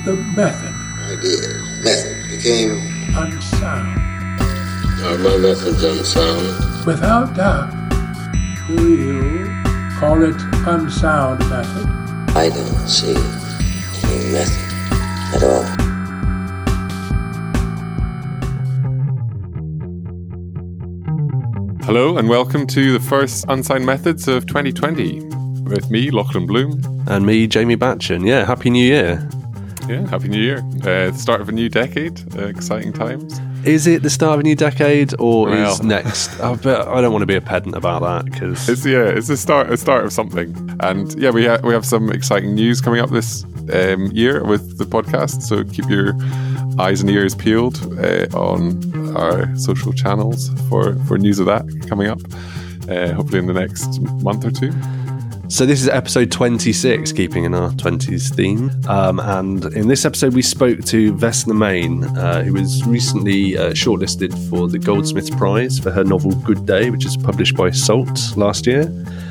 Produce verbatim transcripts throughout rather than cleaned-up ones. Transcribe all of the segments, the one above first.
the method. Ideas, method became unsound. Are my methods unsound? Without doubt. Do you call it unsound method? I don't see any method at all. Hello and welcome to the first Unsigned Methods of twenty twenty with me, Lachlan Bloom. And me, Jamie Batchen. Yeah, Happy New Year. Yeah, Happy New Year. Uh, start of a new decade, uh, exciting times. Is it the start of a new decade or Well. is next? Oh, but I don't want to be a pedant about that because It's yeah, it's the start, a start of something. And yeah, we ha- we have some exciting news coming up this um, year with the podcast. So keep your eyes and ears peeled uh, on our social channels for, for news of that coming up. Uh, hopefully in the next month or two. So this is episode twenty-six, keeping in our twenties theme. Um, and in this episode, we spoke to Vesna Main, uh, who was recently uh, shortlisted for the Goldsmiths Prize for her novel Good Day, which is published by Salt last year.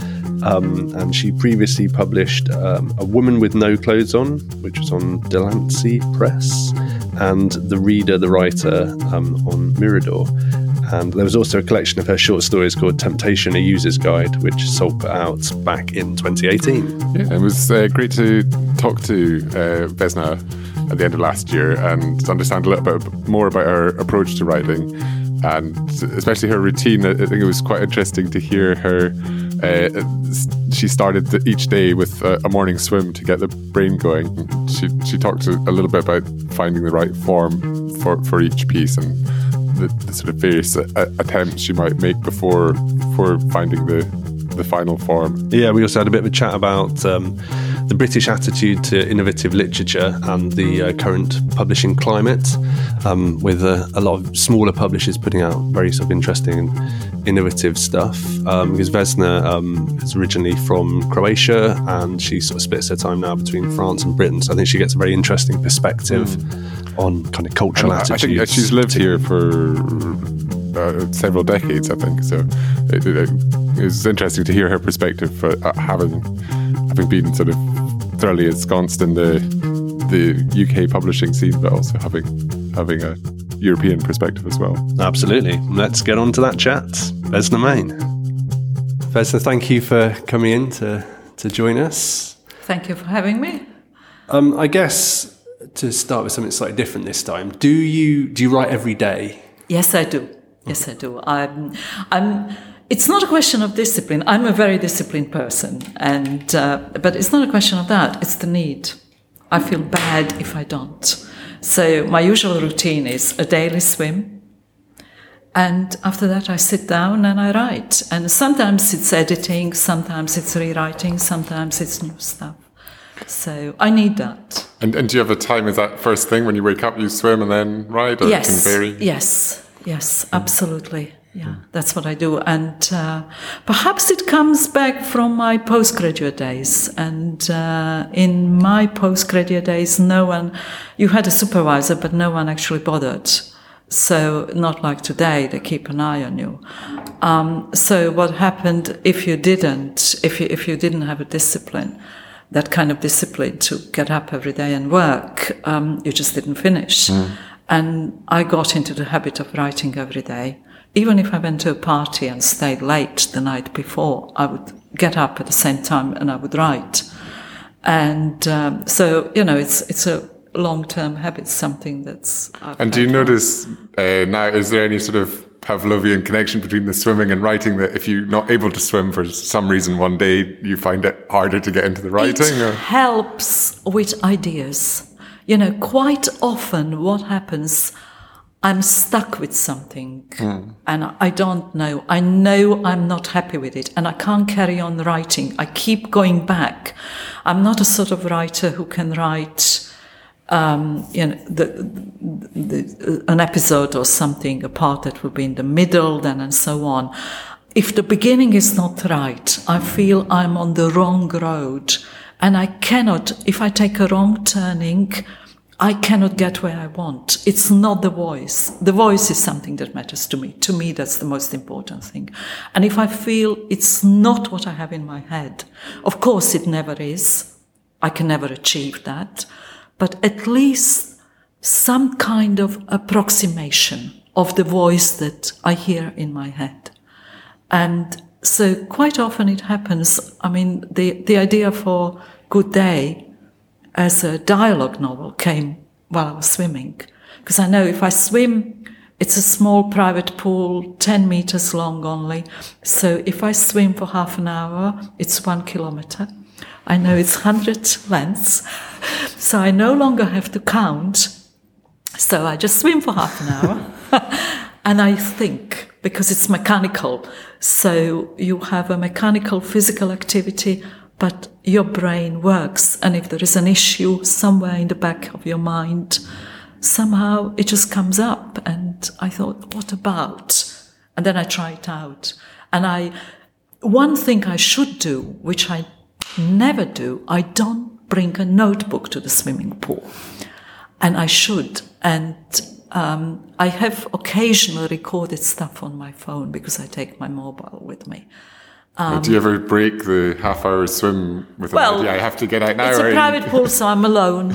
Um, and she previously published um, A Woman with No Clothes On, which was on Delancey Press, and The Reader, the Writer um, on Mirador. And there was also a collection of her short stories called Temptation, A User's Guide, which Salt put out back in twenty eighteen. Yeah, it was uh, great to talk to uh, Vesna at the end of last year and to understand a little bit more about her approach to writing and especially her routine. I think it was quite interesting to hear her. Uh, she started the, each day with a, a morning swim to get the brain going. She she talked a, a little bit about finding the right form for, for each piece and the, the sort of various uh, attempts she might make before before finding the the final form. Yeah, we also had a bit of a chat about um, the British attitude to innovative literature and the uh, current publishing climate, um, with a, a lot of smaller publishers putting out very sort of interesting and innovative stuff. Um, because Vesna um, is originally from Croatia and she sort of splits her time now between France and Britain. So I think she gets a very interesting perspective mm. on kind of cultural and attitudes. I think she's lived here for uh, several decades, I think. So it, it, it was interesting to hear her perspective for uh, having having been sort of thoroughly ensconced in the the U K publishing scene, but also having having a European perspective as well. Absolutely. Let's get on to that chat. Vesna Main. Vesna, thank you for coming in to, to join us. Thank you for having me. Um, I guess to start with something slightly different this time, do you do you write every day? Yes, I do. Yes, I do. I'm. I'm. It's not a question of discipline. I'm a very disciplined person, and uh, but it's not a question of that. It's the need. I feel bad if I don't. So my usual routine is a daily swim, and after that I sit down and I write. And sometimes it's editing, sometimes it's rewriting, sometimes it's new stuff. So I need that. And, and do you have a time? Is that first thing when you wake up, you swim and then write, or yes, it can vary? Yes, yes, absolutely. Yeah, that's what I do. And uh, perhaps it comes back from my postgraduate days. And uh, in my postgraduate days, no one, you had a supervisor, but no one actually bothered. So not like today, they keep an eye on you. Um, so what happened if you didn't, if you, if you didn't have a discipline, that kind of discipline to get up every day and work, um, you just didn't finish. Mm. And I got into the habit of writing every day. Even if I went to a party and stayed late the night before, I would get up at the same time and I would write. And um, so, you know, it's it's a long-term habit, something that's... I've and do you notice uh, now, is there any sort of Pavlovian connection between the swimming and writing, that if you're not able to swim for some reason one day, you find it harder to get into the writing? It or? helps with ideas. You know, quite often what happens... I'm stuck with something mm. and I don't know. I know I'm not happy with it and I can't carry on writing. I keep going back. I'm not a sort of writer who can write, um, you know, the, the, the, an episode or something, a part that will be in the middle, then and so on. If the beginning is not right, I feel I'm on the wrong road and I cannot, if I take a wrong turning, I cannot get where I want. It's not the voice. The voice is something that matters to me. To me, that's the most important thing. And if I feel it's not what I have in my head, of course it never is. I can never achieve that. but at least some kind of approximation of the voice that I hear in my head. And so quite often it happens, I mean, the, the idea for Good Day as a dialogue novel came while I was swimming. Because I know if I swim, it's a small private pool, ten meters long only. So if I swim for half an hour, it's one kilometer. I know it's one hundred lengths. So I no longer have to count. So I just swim for half an hour. And I think, because it's mechanical. So you have a mechanical physical activity, but your brain works. And if there is an issue somewhere in the back of your mind, somehow it just comes up. And I thought, what about? And then I try it out. And I, one thing I should do, which I never do, I don't bring a notebook to the swimming pool. And I should. And um, I have occasionally recorded stuff on my phone because I take my mobile with me. Um, do you ever break the half-hour swim with well, an idea? I have to get out now. It's a or private pool, so I'm alone.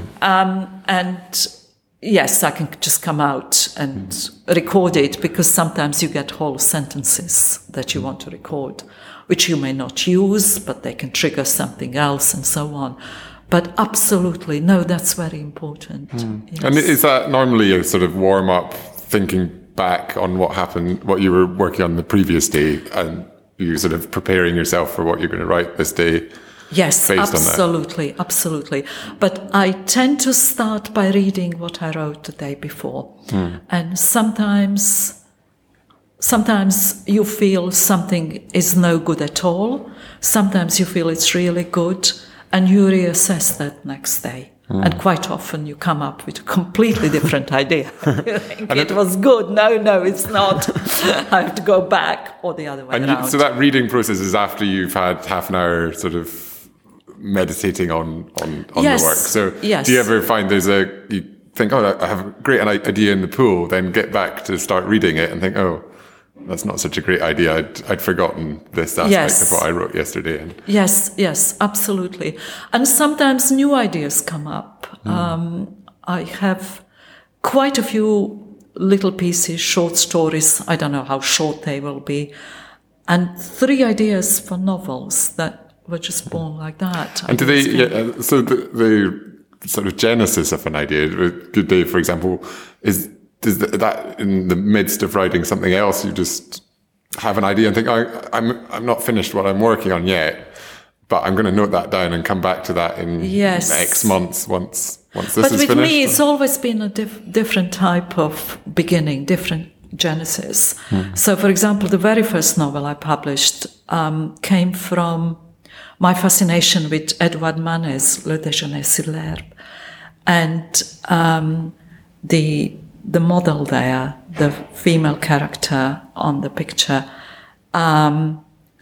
um, and yes, I can just come out and mm. record it, because sometimes you get whole sentences that you want to record, which you may not use, but they can trigger something else and so on. But absolutely, no, that's very important. Mm. Yes. And is that normally a sort of warm-up, thinking back on what happened, what you were working on the previous day, and you sort of preparing yourself for what you're going to write this day? Yes, absolutely, absolutely. But I tend to start by reading what I wrote the day before. Mm. And sometimes, sometimes you feel something is no good at all. Sometimes you feel it's really good, and you reassess that next day. Mm. And quite often you come up with a completely different idea. You think it, it was good. No, no, it's not. I have to go back, or the other way and around. You, so that reading process is after you've had half an hour sort of meditating on, on, on yes, the work. So yes. do you ever find there's a, you think, oh, I have a great idea in the pool, then get back to start reading it and think, oh, that's not such a great idea. I'd, I'd forgotten this aspect yes. of what I wrote yesterday. And yes, yes, absolutely. And sometimes new ideas come up. Mm. Um, I have quite a few little pieces, short stories. I don't know how short they will be. And three ideas for novels that were just born like that. And do they, yeah, so the, the sort of genesis of an idea, Good Day, for example, is Is that in the midst of writing something else, you just have an idea and think, oh, I'm I'm not finished what I'm working on yet, but I'm going to note that down and come back to that in yes. X months once once this but is with finished? But with me, it's always been a diff- different type of beginning, different genesis. Hmm. So, for example, the very first novel I published um, came from my fascination with Edouard Manet's Le Déjeuner sur l'herbe. And um, the... the model there, the female character on the picture, um,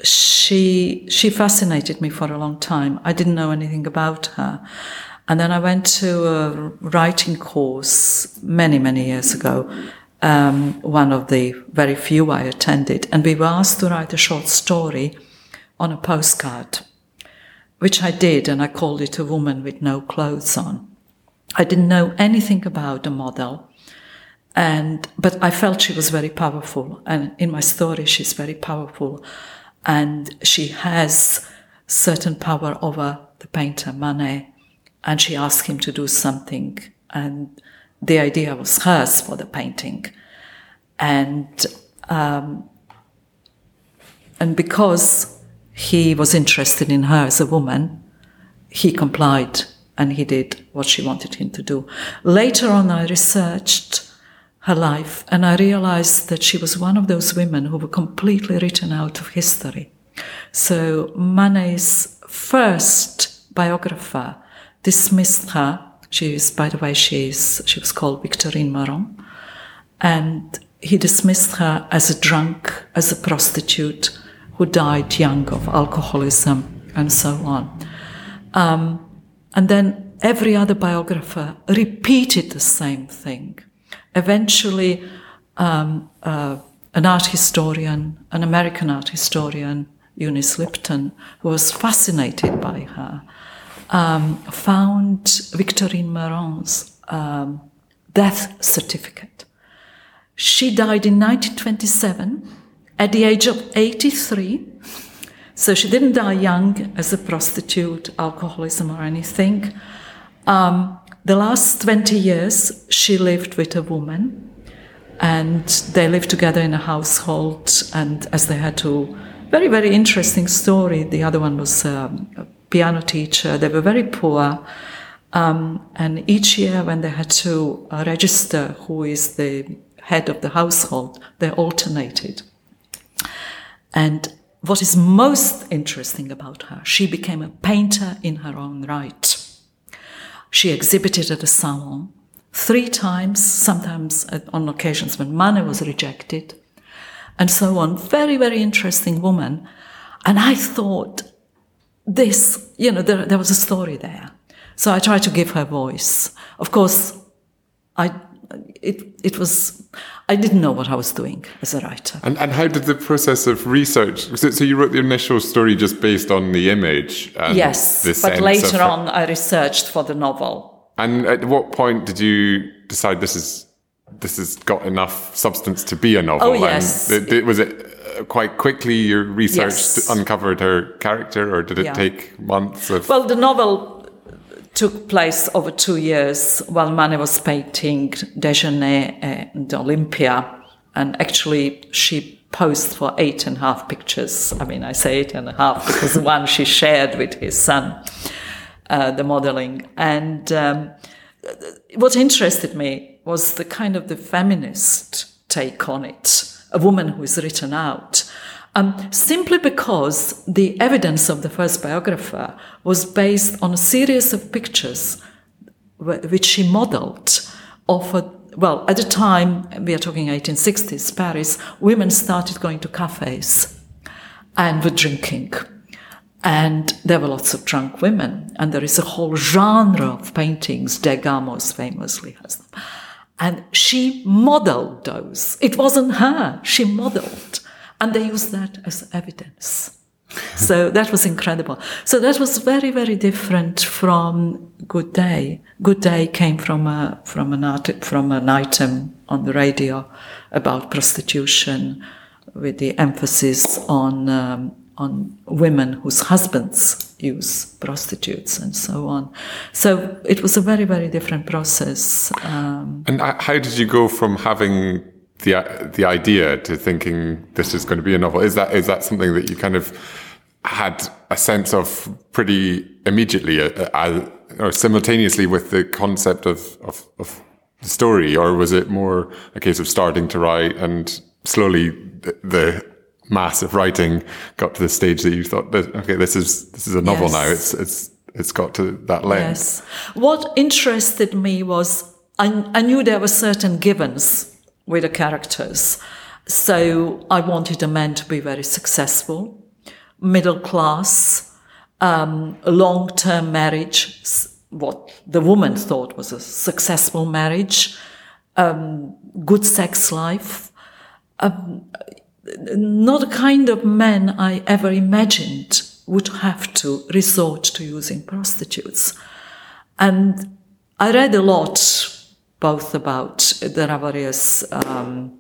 she she fascinated me for a long time. I didn't know anything about her. And then I went to a writing course many, many years ago, um, one of the very few I attended, and we were asked to write a short story on a postcard, which I did, and I called it A Woman with No Clothes On. I didn't know anything about the model. And but I felt she was very powerful, and in my story she's very powerful, and she has certain power over the painter Manet, and she asked him to do something, and the idea was hers for the painting, and um, and because he was interested in her as a woman, he complied and he did what she wanted him to do. Later on, I researched her life, and I realized that she was one of those women who were completely written out of history. So Manet's first biographer dismissed her. She is, by the way, she is, she was called Victorine Maron, and he dismissed her as a drunk, as a prostitute who died young of alcoholism and so on. Um, and then every other biographer repeated the same thing. Eventually, um, uh, an art historian, an American art historian, Eunice Lipton, who was fascinated by her, um, found Victorine Meurent's um, death certificate. She died in nineteen twenty-seven at the age of eighty-three. So she didn't die young as a prostitute, alcoholism or anything. Um, the last twenty years, she lived with a woman, and they lived together in a household. And as they had to, very, very interesting story. The other one was um, a piano teacher. They were very poor. Um, and each year when they had to uh, register who is the head of the household, they alternated. And what is most interesting about her, she became a painter in her own right. She exhibited at a salon three times, sometimes on occasions when money was rejected, and so on. Very, very interesting woman. And I thought, this, you know, there, there was a story there. So I tried to give her voice. Of course, I it it was I didn't know what I was doing as a writer. And and how did the process of research? So, so you wrote the initial story just based on the image. And yes, the but later of, on I researched for the novel. And at what point did you decide this is this has got enough substance to be a novel? Oh yes. And th- was it quite quickly your research yes. uncovered her character, or did it yeah. take months of? Well, the novel took place over two years while Manet was painting Déjeuner and Olympia, and actually she posed for eight and a half pictures. I mean, I say eight and a half because one she shared with his son, uh, the modeling. And um, what interested me was the kind of the feminist take on it, a woman who is written out. Um, simply because the evidence of the first biographer was based on a series of pictures which she modeled of a, well, at the time, we are talking eighteen sixties, Paris, women started going to cafes and were drinking. And there were lots of drunk women. And there is a whole genre of paintings, Degas most famously has them. And she modeled those. It wasn't her, she modeled. And they used that as evidence. So that was incredible. So that was very, very different from Good Day. Good Day came from a from an art, from an item on the radio about prostitution, with the emphasis on um, on women whose husbands use prostitutes and so on. So it was a very, very different process. Um, and how did you go from having the the idea to thinking this is going to be a novel? Is that is that something that you kind of had a sense of pretty immediately, uh, uh, or simultaneously with the concept of, of of the story, or was it more a case of starting to write and slowly the, the mass of writing got to the stage that you thought, that, okay, this is this is a novel yes. now. It's it's it's got to that length. Yes. What interested me was I, I knew there were certain givens with the characters. So I wanted a man to be very successful, middle class, um, long-term marriage, what the woman thought was a successful marriage, um, good sex life, um, not the kind of man I ever imagined would have to resort to using prostitutes. And I read a lot both about, there are various um,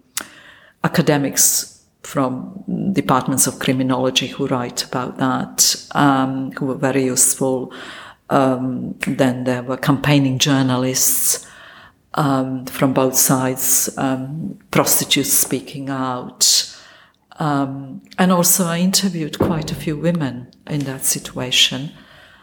academics from departments of criminology who write about that, um, who were very useful. Um, then there were campaigning journalists um, from both sides, um, prostitutes speaking out. Um, and also I interviewed quite a few women in that situation.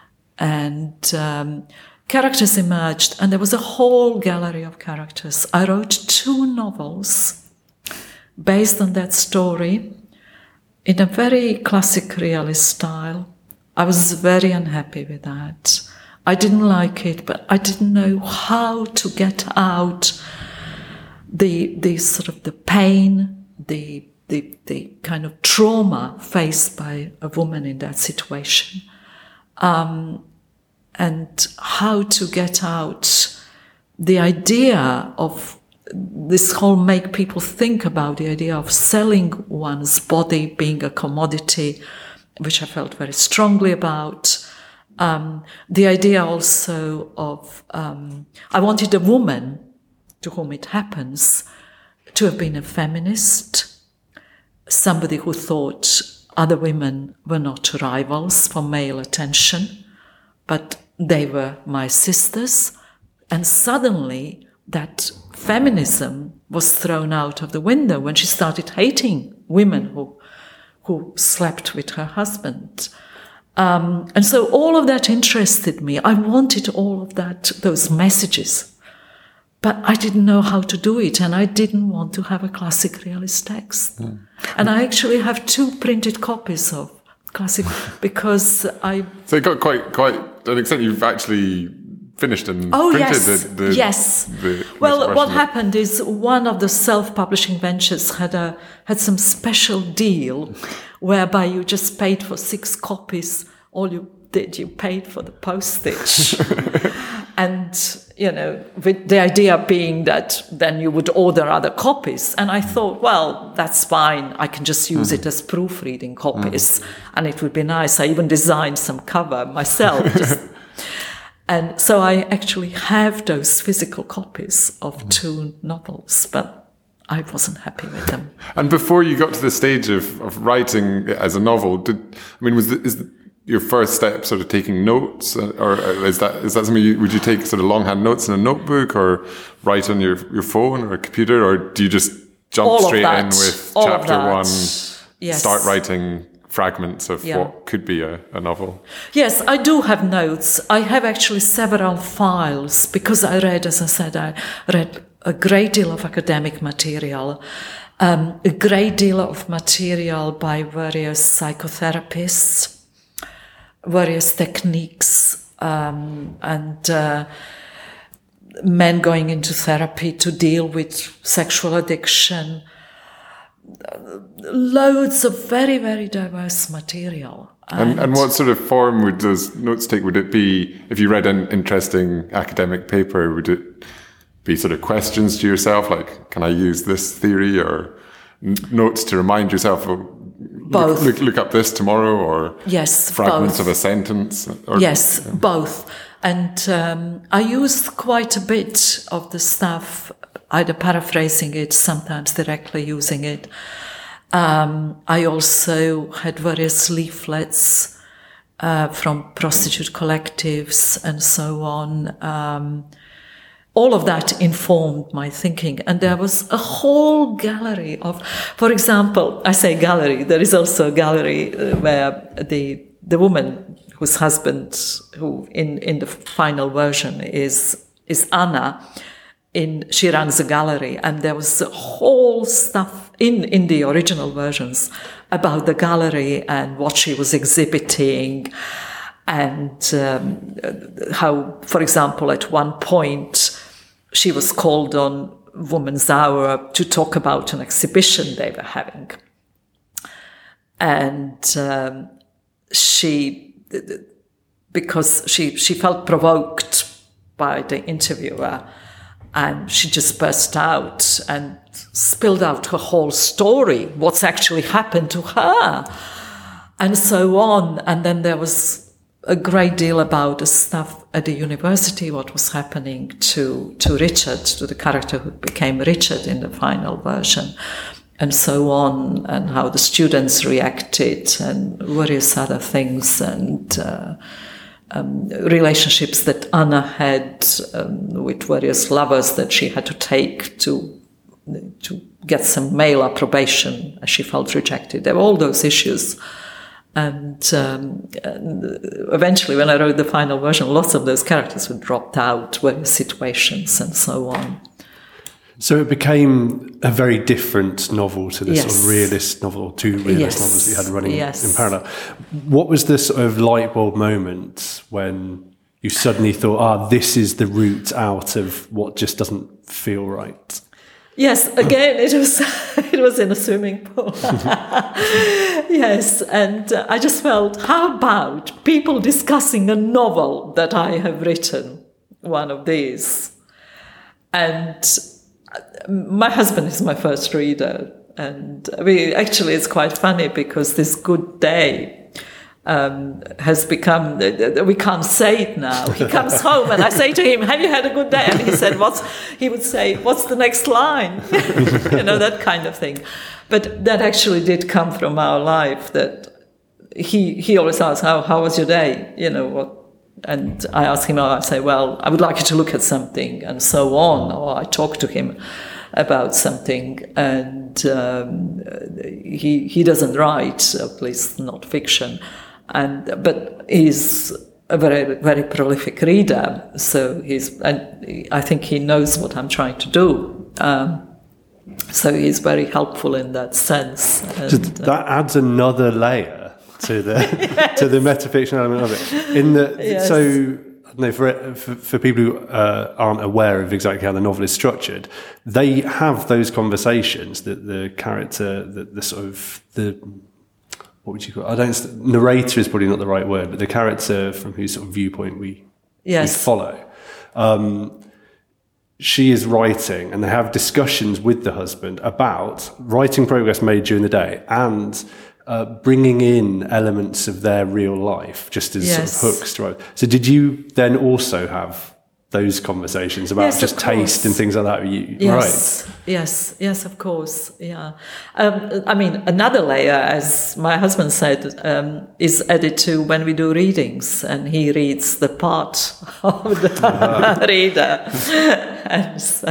And um, characters emerged, and there was a whole gallery of characters. I wrote two novels based on that story in a very classic realist style. I was very unhappy with that. I didn't like it, but I didn't know how to get out the the sort of the pain, the the the kind of trauma faced by a woman in that situation. Um, and how to get out the idea of this whole make people think about the idea of selling one's body being a commodity, which I felt very strongly about, Um, the idea also of, um, I wanted a woman to whom it happens to have been a feminist, somebody who thought other women were not rivals for male attention, but they were my sisters. And suddenly that feminism was thrown out of the window when she started hating women who, who slept with her husband. Um, and so all of that interested me. I wanted all of that, those messages. But I didn't know how to do it, and I didn't want to have a classic realist text. Mm. And I actually have two printed copies of classic because I... So it got quite, quite to an extent you've actually finished and oh, printed yes. the, the... Yes. The well, what happened is one of the self-publishing ventures had a had some special deal whereby you just paid for six copies. All you did, you paid for the postage. And, you know, with the idea being that then you would order other copies. And I thought, well, that's fine. I can just use mm. it as proofreading copies. Mm. And it would be nice. I even designed some cover myself. Just, and so I actually have those physical copies of mm. two novels, but I wasn't happy with them. And before you got to the stage of, of writing it as a novel, did I mean, was the, is the, your first step sort of taking notes, or is that is that something you, would you take sort of longhand notes in a notebook, or write on your, your phone or a computer, or do you just jump All straight in that. with All chapter one, yes. start writing fragments of yeah. what could be a, a novel? Yes, I do have notes. I have actually several files because I read, as I said, I read a great deal of academic material, um, a great deal of material by various psychotherapists, various techniques, um, and uh, men going into therapy to deal with sexual addiction. Loads of very, very diverse material. And, and, and what sort of form would those notes take? Would it be, if you read an interesting academic paper, would it be sort of questions to yourself, like, can I use this theory, or n- notes to remind yourself of, both. Look, look, look up this tomorrow, or yes, fragments both. of a sentence? Or, yes, yeah. both. And um, I used quite a bit of the stuff, either paraphrasing it, sometimes directly using it. Um, I also had various leaflets uh, from prostitute collectives and so on. Um, all of that informed my thinking. And there was a whole gallery of, for example, I say gallery, there is also a gallery where the the woman whose husband, who in, in the final version is is Anna, in she runs a gallery, and there was a whole stuff in, in the original versions about the gallery and what she was exhibiting, and um, how, for example, at one point she was called on Woman's Hour to talk about an exhibition they were having. And um, she, because she, she felt provoked by the interviewer, and she just burst out and spilled out her whole story, what's actually happened to her, and so on. And then there was a great deal about the stuff at the university, what was happening to, to Richard, to the character who became Richard in the final version, and so on, and how the students reacted, and various other things, and uh, um, relationships that Anna had um, with various lovers that she had to take to to get some male approbation as she felt rejected. There were all those issues. And, um, and eventually, when I wrote the final version, lots of those characters were dropped out, various situations, and so on. So it became a very different novel to the yes. sort of realist novel, two realist yes. novels that you had running yes. in parallel. What was the sort of light bulb moment when you suddenly thought, ah, this is the route out of what just doesn't feel right? Yes, again, it was it was in a swimming pool. Yes, and uh, I just felt, how about people discussing a novel that I have written, one of these? And my husband is my first reader, and I mean, actually it's quite funny because this Good Day um, has become, we can't say it now. He comes home and I say to him, have you had a good day? And he said, what's, he would say, what's the next line? You know, that kind of thing. But that actually did come from our life, that he, he always asks, how, how was your day? You know, what? And I ask him, I say, well, I would like you to look at something, and so on. Or I talk to him about something, and um, he he doesn't write, at least not fiction, and but he's a very very prolific reader. So he's, and I think he knows what I'm trying to do. Um, so he's very helpful in that sense. And, so that adds another layer to the yes. to the metafiction element of it. In the yes. so I don't know, for, for for people who uh, aren't aware of exactly how the novel is structured, they have those conversations that the character, the, the sort of the what would you call it? I don't narrator is probably not the right word, but the character from whose sort of viewpoint we, yes. we follow. Um, she is writing, and they have discussions with the husband about writing progress made during the day and Uh, bringing in elements of their real life, just as yes. sort of hooks to it. So did you then also have those conversations about yes, just taste and things like that? You, yes, right. yes, yes, of course, yeah. Um, I mean, another layer, as my husband said, um, is added to when we do readings, and he reads the part of the reader. And so,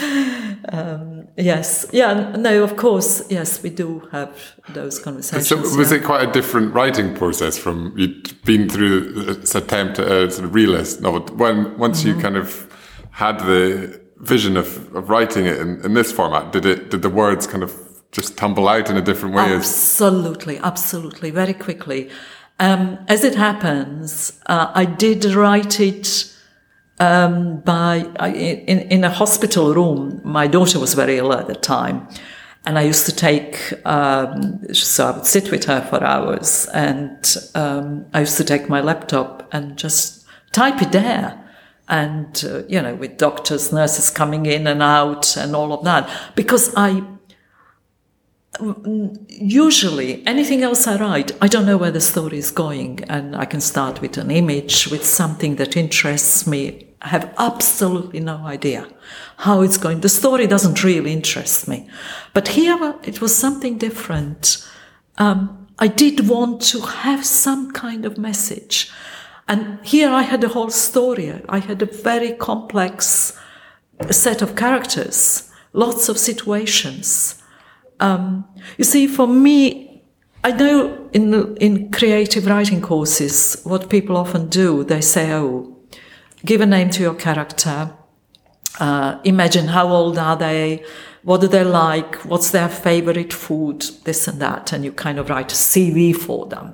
um, yes, yeah, no, of course, yes, we do have those conversations. So was yeah. it quite a different writing process from you'd been through this attempt at a sort of realist novel? When once mm-hmm. you kind of had the vision of, of writing it in, in this format, did it did the words kind of just tumble out in a different way? Absolutely, absolutely, very quickly. Um, as it happens, uh, I did write it um, by in in a hospital room. My daughter was very ill at the time. And I used to take, um, so I would sit with her for hours, and um, I used to take my laptop and just type it there. And, uh, you know, with doctors, nurses coming in and out and all of that. Because I, usually, anything else I write, I don't know where the story is going. And I can start with an image, with something that interests me. I have absolutely no idea how it's going. The story doesn't really interest me. But here it was something different. Um, I did want to have some kind of message. And here I had a whole story. I had a very complex set of characters, lots of situations. Um, you see, for me, I know in, in creative writing courses, what people often do, they say, oh, give a name to your character. Uh, imagine how old are they? What do they like? What's their favorite food? This and that. And you kind of write a C V for them.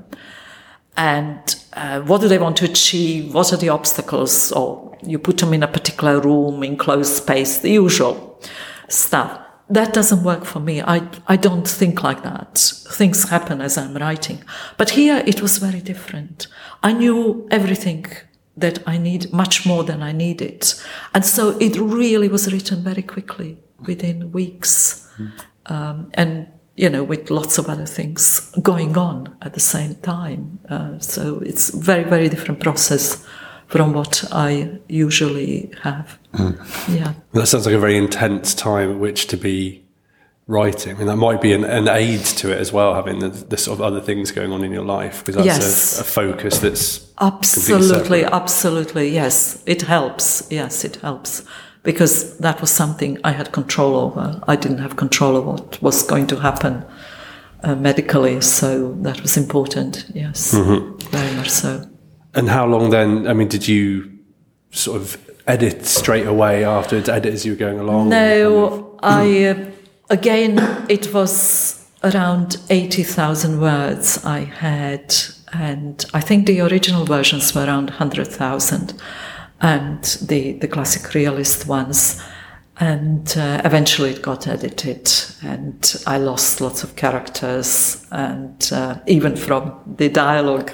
And uh, what do they want to achieve? What are the obstacles? Or you put them in a particular room, enclosed space, the usual stuff. That doesn't work for me. I, I don't think like that. Things happen as I'm writing. But here it was very different. I knew everything that I need, much more than I needed. And so it really was written very quickly, within weeks. Mm. Um, and, you know, with lots of other things going on at the same time. Uh, so it's a very, very different process from what I usually have. Mm. Yeah. That sounds like a very intense time at which to be writing. I mean, that might be an, an aid to it as well, having the, the sort of other things going on in your life, because that's yes. a, a focus that's absolutely, absolutely, yes. It helps. Yes, it helps. Because that was something I had control over. I didn't have control of what was going to happen uh, medically, so that was important, yes, mm-hmm. very much so. And how long then, I mean, did you sort of edit straight away afterwards, edit as you were going along? No, kind of? I, uh, again, it was around eighty thousand words I had, and I think the original versions were around one hundred thousand, and the, the classic realist ones. And uh, eventually it got edited, and I lost lots of characters, and uh, even from the dialogue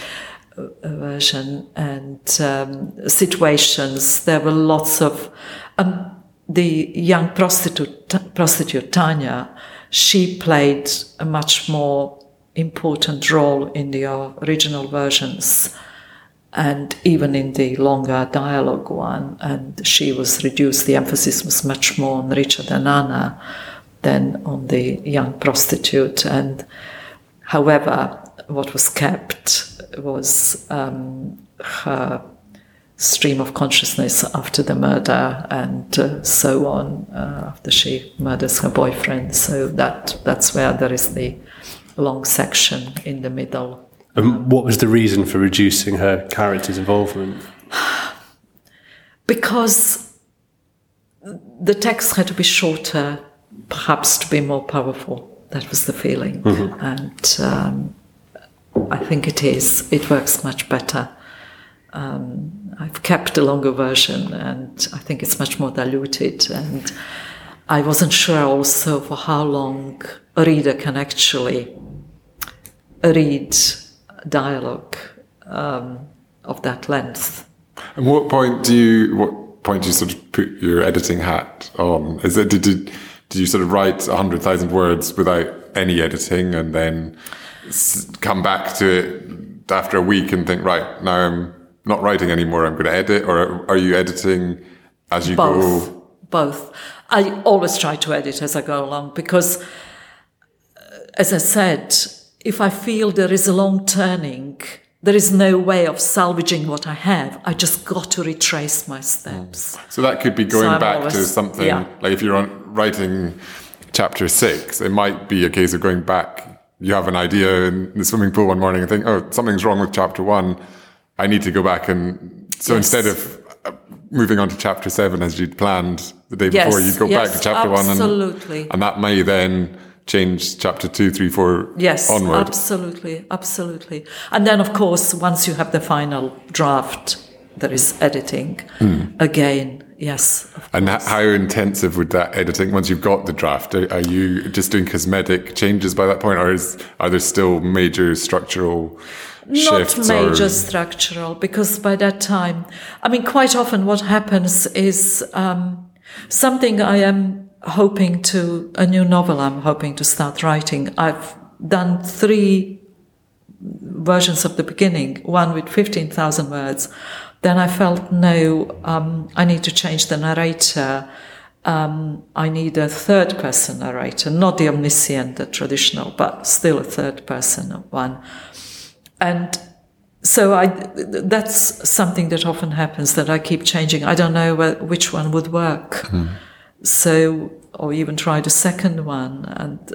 version and um, situations, there were lots of um, the young prostitute, prostitute Tanya. She played a much more important role in the original versions and even in the longer dialogue one. And she was reduced, the emphasis was much more on Richard and Anna than on the young prostitute. And however, what was kept was um, her stream of consciousness after the murder and uh, so on, uh, after she murders her boyfriend. So that that's where there is the long section in the middle. And what was the reason for reducing her character's involvement? Because the text had to be shorter, perhaps to be more powerful. That was the feeling. Mm-hmm. And um, I think it is. It works much better. Um, I've kept a longer version and I think it's much more diluted. And I wasn't sure also for how long a reader can actually read dialogue um, of that length. And what point do you what point do you sort of put your editing hat on? Is it did you, did you sort of write a hundred thousand words without any editing and then come back to it after a week and think, right, now I'm not writing anymore, I'm going to edit, or are you editing as you Both. go? Both. I always try to edit as I go along because, as I said, if I feel there is a long turning, there is no way of salvaging what I have. I just got to retrace my steps. So that could be going so back always, to something, yeah. like if you're on, writing chapter six, it might be a case of going back. You have an idea in the swimming pool one morning and think, oh, something's wrong with chapter one. I need to go back. And so yes. instead of moving on to chapter seven as you'd planned the day yes. before, you go yes, back to chapter absolutely. one. And, and that may then change chapter two, three, four yes, onward. Absolutely, absolutely. And then, of course, once you have the final draft, there is editing mm. again. Yes. And how intensive would that editing, once you've got the draft, are, are you just doing cosmetic changes by that point, or is, are there still major structural shifts? Not major or? structural, because by that time, I mean, quite often what happens is um, something I am hoping to, a new novel I'm hoping to start writing. I've done three versions of the beginning, one with fifteen thousand words. Then I felt, no, um, I need to change the narrator. Um, I need a third person narrator, not the omniscient, the traditional, but still a third person one. And so I, that's something that often happens, that I keep changing. I don't know wh- which one would work. Mm. So, or even try the second one, and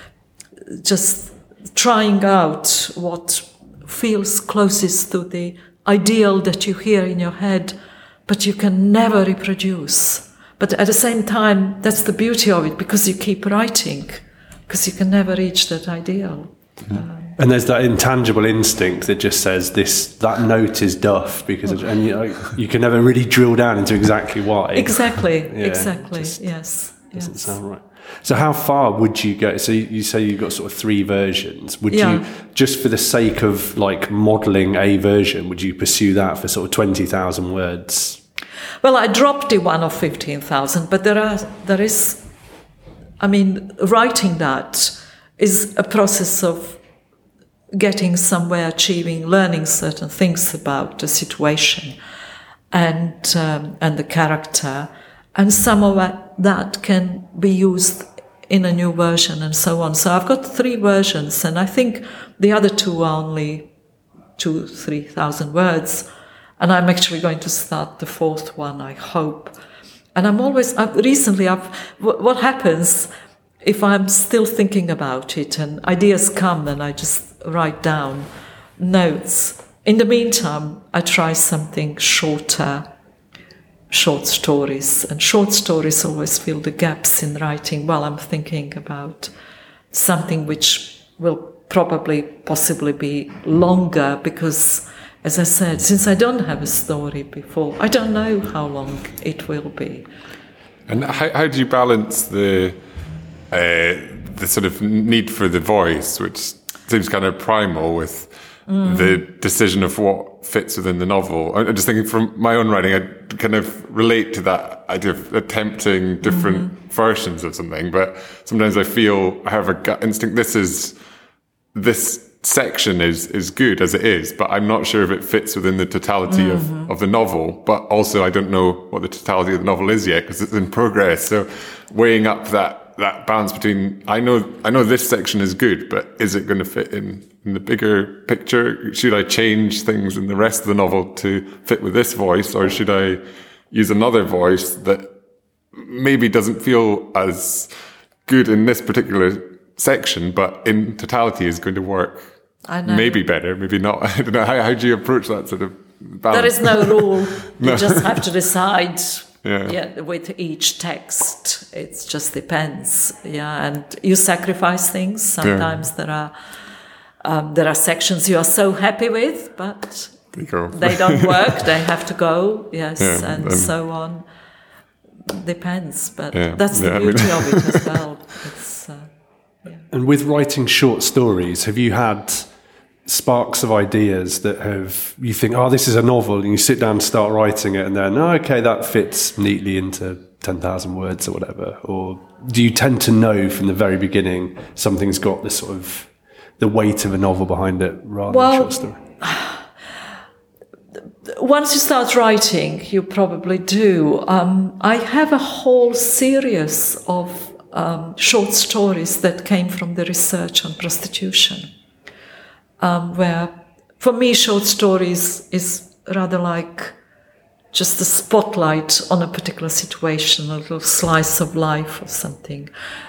just trying out what feels closest to the ideal that you hear in your head, but you can never reproduce. But at the same time, that's the beauty of it, because you keep writing, because you can never reach that ideal. Mm. Um, and there's that intangible instinct that just says this, that note is duff, because it, and you know, you can never really drill down into exactly why. Exactly, yeah, exactly, yes. Doesn't yes. sound right. So how far would you go? So you say you've got sort of three versions. Would yeah. you, just for the sake of like modelling a version, would you pursue that for sort of twenty thousand words? Well, I dropped the one of fifteen thousand, but there are, there is, I mean, writing that is a process of getting somewhere, achieving, learning certain things about the situation and um, and the character. And some of that can be used in a new version and so on. So I've got three versions, and I think the other two are only two, three thousand words. And I'm actually going to start the fourth one, I hope. And I'm always, I've, recently, I've, what happens if I'm still thinking about it and ideas come and I just write down notes. In the meantime, I try something shorter, short stories, and short stories always fill the gaps in writing while I'm thinking about something which will probably possibly be longer, because, as I said, since I don't have a story before, I don't know how long it will be. And how, how do you balance the uh, the sort of need for the voice, which seems kind of primal, with Mm. the decision of what fits within the novel? I'm just thinking from my own writing, I kind of relate to that idea of attempting different mm-hmm. versions of something, but sometimes I feel I have a gut instinct, this is this section is is good as it is, but I'm not sure if it fits within the totality mm-hmm. of, of the novel. But also, I don't know what the totality of the novel is yet because it's in progress. So, weighing up that that balance between I know I know this section is good, but is it going to fit in, in the bigger picture? Should I change things in the rest of the novel to fit with this voice, or should I use another voice that maybe doesn't feel as good in this particular section, but in totality is going to work I know. maybe better, maybe not. I don't know. How, how do you approach that sort of balance? There is no rule. No. You just have to decide. Yeah. yeah, with each text, it just depends. Yeah, and you sacrifice things. Sometimes yeah. there are um, there are sections you are so happy with, but they, go. they don't work. They have to go. Yes, yeah, and then, so on. Depends, but yeah, that's the yeah, beauty I mean. of it as well. It's, uh, yeah. And with writing short stories, have you had sparks of ideas that have you think, oh, this is a novel, and you sit down and start writing it, and then, oh, okay, that fits neatly into ten thousand words or whatever? Or do you tend to know from the very beginning something's got the sort of the weight of a novel behind it rather well, than a short story? Once you start writing, you probably do. Um, I have a whole series of um, short stories that came from the research on prostitution, um, where, for me, short stories is rather like just a spotlight on a particular situation, a little slice of life or something.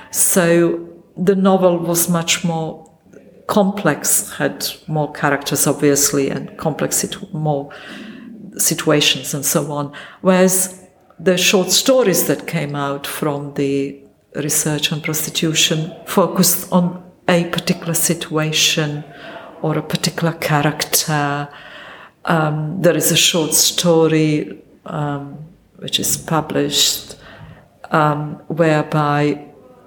So the novel was much more complex, had more characters, obviously, and complex, situ- more situations and so on. Whereas the short stories that came out from the research on prostitution focused on a particular situation or a particular character. Um, there is a short story um, which is published um, whereby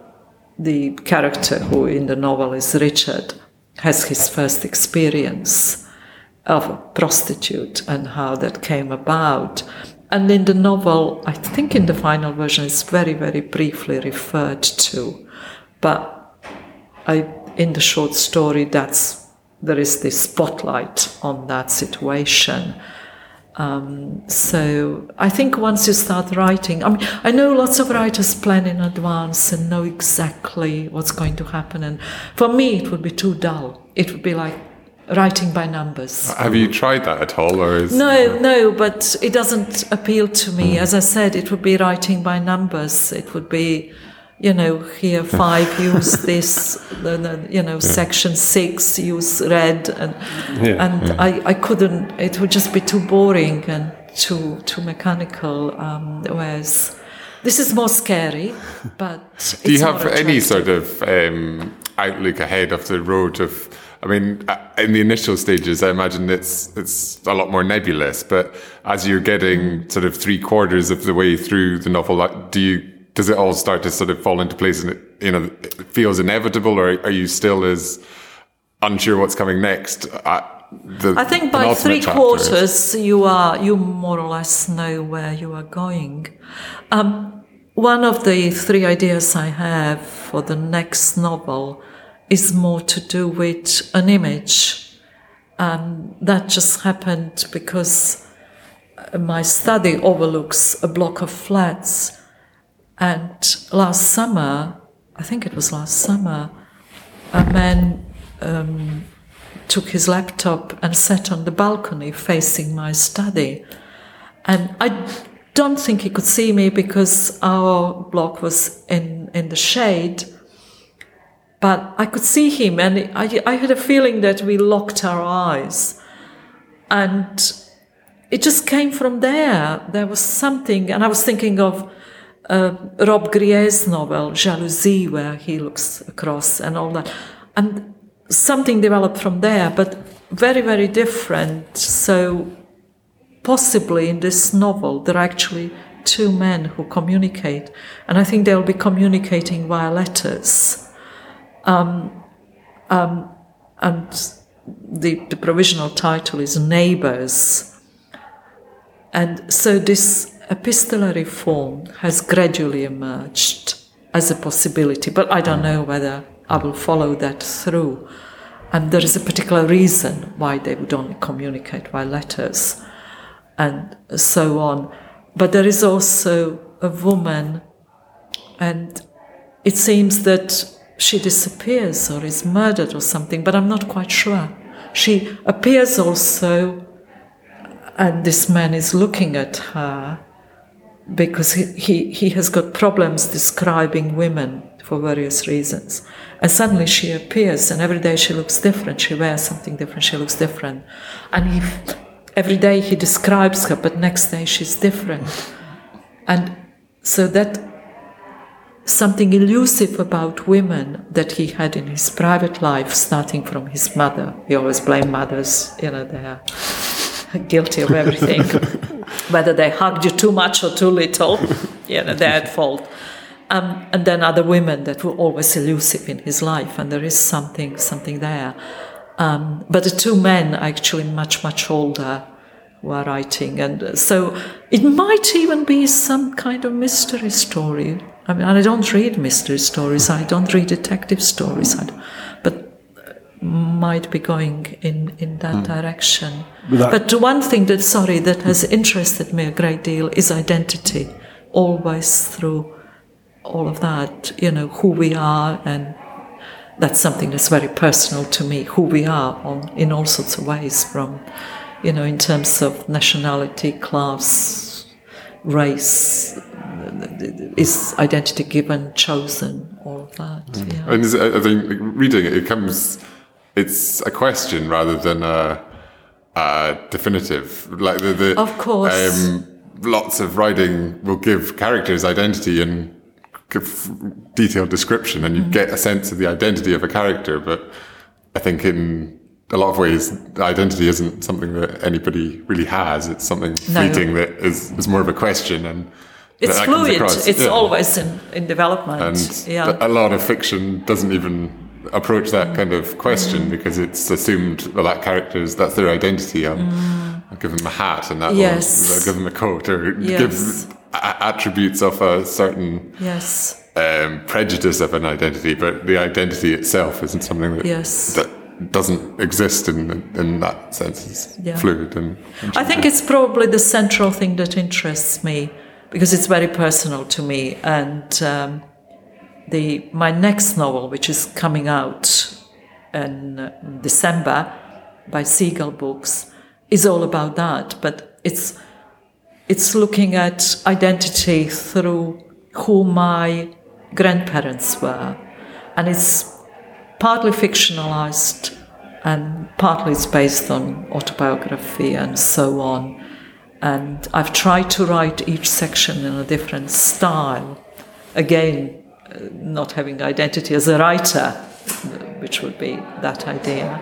the character who in the novel is Richard has his first experience of a prostitute and how that came about. And in the novel, I think in the final version, it's very, very briefly referred to. But I, in the short story, that's there is this spotlight on that situation. Um, so I think once you start writing, I mean, I know lots of writers plan in advance and know exactly what's going to happen. And for me, it would be too dull. It would be like writing by numbers. Have you tried that at all, or is no, no? But it doesn't appeal to me. As I said, it would be writing by numbers. It would be, you know, here five use this, then you know, yeah. section six use red, and yeah, and yeah. I, I couldn't. It would just be too boring and too too mechanical. Um, whereas this is more scary, but do you it's have more any attractive. sort of um, outlook ahead of the road of? I mean, in the initial stages, I imagine it's it's a lot more nebulous. But as you're getting sort of three quarters of the way through the novel, do you does it all start to sort of fall into place, and it, you know, it feels inevitable, or are you still as unsure what's coming next? At the I think by penultimate three chapter? quarters, you are you more or less know where you are going. Um, one of the three ideas I have for the next novel is more to do with an image. Um, that just happened because my study overlooks a block of flats. And last summer, I think it was last summer, a man um, took his laptop and sat on the balcony facing my study. And I don't think he could see me because our block was in, in the shade. But I could see him, and I, I had a feeling that we locked our eyes. And it just came from there. There was something, and I was thinking of uh, Rob Grier's novel, Jalousie, where he looks across and all that. And something developed from there, but very, very different. So possibly in this novel, there are actually two men who communicate, and I think they'll be communicating via letters. Um, um, and the, the provisional title is Neighbours. And so this epistolary form has gradually emerged as a possibility, but I don't know whether I will follow that through. and there is a particular reason why they would only communicate by letters, and so on. But there is also a woman, and it seems that she disappears or is murdered or something, but I'm not quite sure. She appears also, and this man is looking at her because he, he, he has got problems describing women for various reasons. And suddenly she appears, and every day she looks different. She wears something different, she looks different. And he, every day he describes her, but next day she's different. And so that something elusive about women that he had in his private life, starting from his mother. He always blamed mothers, you know, they're guilty of everything. Whether they hugged you too much or too little, you know, they're at fault. Um, and then other women that were always elusive in his life, and there is something, something there. Um, but the two men are actually much, much older who are writing, and so it might even be some kind of mystery story. I mean, I don't read mystery stories, I don't read detective stories, I but might be going in, in that mm. direction. That but one thing that, sorry, that has interested me a great deal is identity, always through all of that, you know, who we are, and that's something that's very personal to me, who we are on, in all sorts of ways, from, you know, in terms of nationality, class, race, is identity given, chosen, all of that. Mm. Yeah. And is, I think reading it, it comes, it's a question rather than a, a definitive. Like the, the of course, um, lots of writing will give characters identity and give detailed description, and you mm. get a sense of the identity of a character. But I think in a lot of ways, identity isn't something that anybody really has. It's something no. fleeting that is, is more of a question, and it's that fluid. Across, it's yeah. always in, in development. And yeah. a lot of fiction doesn't even approach that kind of question mm. because it's assumed, well, that character's, that's their identity. I'll, mm. I'll give them a hat, and that yes. will, I'll give them a coat, or yes. give a- attributes of a certain yes. um, prejudice of an identity, but the identity itself isn't something that yes. that doesn't exist in in that sense. It's yeah. fluid. And, and I think it's probably the central thing that interests me, because it's very personal to me. And um, the my next novel, which is coming out in December by Seagull Books, is all about that. But it's it's looking at identity through who my grandparents were, and it's partly fictionalized and partly it's based on autobiography and so on. And I've tried to write each section in a different style. Again, uh, not having identity as a writer, which would be that idea.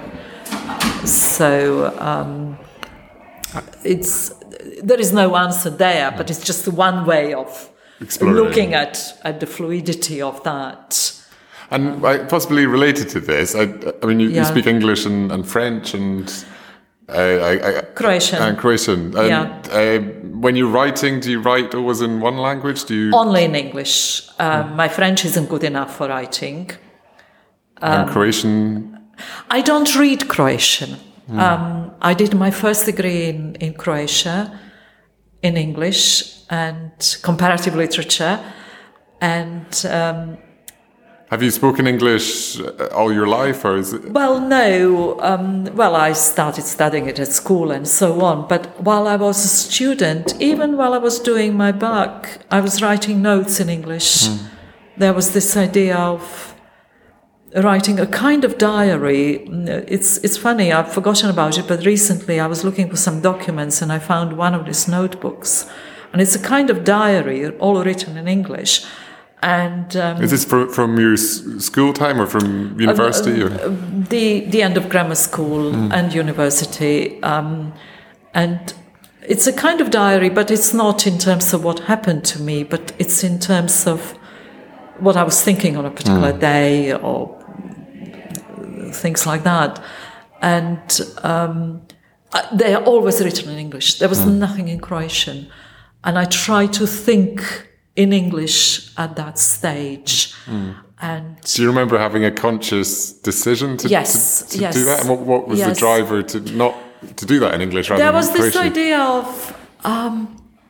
So um, it's there is no answer there, but it's just one way of Exploring. looking at, at the fluidity of that. And uh, possibly related to this, I, I mean, you, yeah. you speak English and, and French and uh, I, I, Croatian. And Croatian. And, yeah. uh, when you're writing, do you write always in one language? Do you only in English? Um, mm. My French isn't good enough for writing. Um, and Croatian? I don't read Croatian. Mm. Um, I did my first degree in, in Croatia, in English and comparative literature, and. Um, Have you spoken English all your life, or is it? Well, no. Um, well, I started studying it at school and so on. But while I was a student, even while I was doing my B A C, I was writing notes in English. Mm. There was this idea of writing a kind of diary. It's it's funny, I've forgotten about it, but recently I was looking for some documents and I found one of these notebooks. And it's a kind of diary, all written in English. And um, is this for, from your school time or from university? Uh, or? The the end of grammar school mm. and university, um, and it's a kind of diary, but it's not in terms of what happened to me, but it's in terms of what I was thinking on a particular mm. day or things like that. And um, they are always written in English. There was mm. nothing in Croatian, and I try to think in English at that stage. Mm. And do you remember having a conscious decision to, yes, to, to yes. do that? And what, what was yes. the driver to not to do that in English rather there than was this Croatian? idea of um,